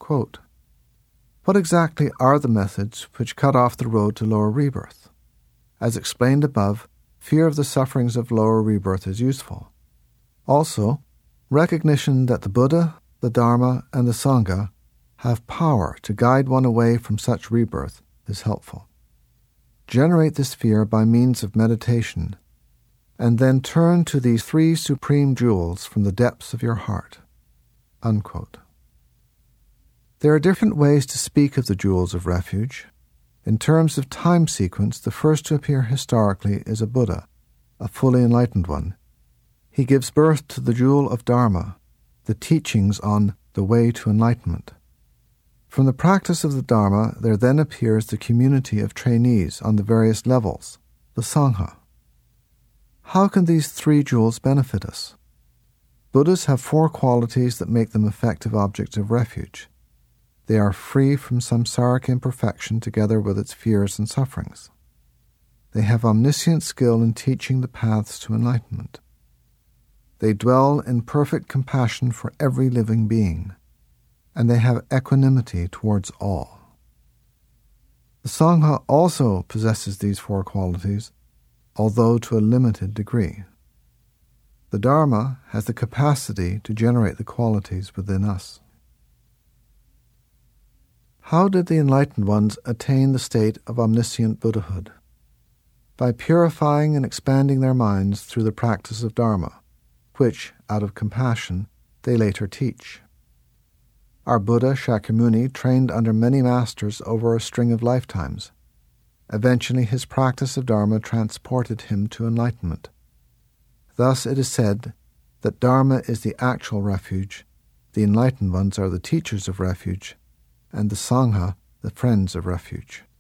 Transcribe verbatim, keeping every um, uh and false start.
Quote, "What exactly are the methods which cut off the road to lower rebirth? As explained above, fear of the sufferings of lower rebirth is useful. Also, recognition that the Buddha, the Dharma, and the Sangha have power to guide one away from such rebirth is helpful. Generate this fear by means of meditation, and then turn to these three supreme jewels from the depths of your heart." Unquote. There are different ways to speak of the jewels of refuge. In terms of time sequence, the first to appear historically is a Buddha, a fully enlightened one. He gives birth to the jewel of Dharma, the teachings on the way to enlightenment. From the practice of the Dharma, there then appears the community of trainees on the various levels, the Sangha. How can these three jewels benefit us? Buddhas have four qualities that make them effective objects of refuge. They are free from samsaric imperfection together with its fears and sufferings. They have omniscient skill in teaching the paths to enlightenment. They dwell in perfect compassion for every living being, and they have equanimity towards all. The Sangha also possesses these four qualities, although to a limited degree. The Dharma has the capacity to generate the qualities within us. How did the enlightened ones attain the state of omniscient Buddhahood? By purifying and expanding their minds through the practice of Dharma, which, out of compassion, they later teach. Our Buddha Shakyamuni trained under many masters over a string of lifetimes. Eventually his practice of Dharma transported him to enlightenment. Thus it is said that Dharma is the actual refuge, the enlightened ones are the teachers of refuge, and the Sangha the friends of refuge.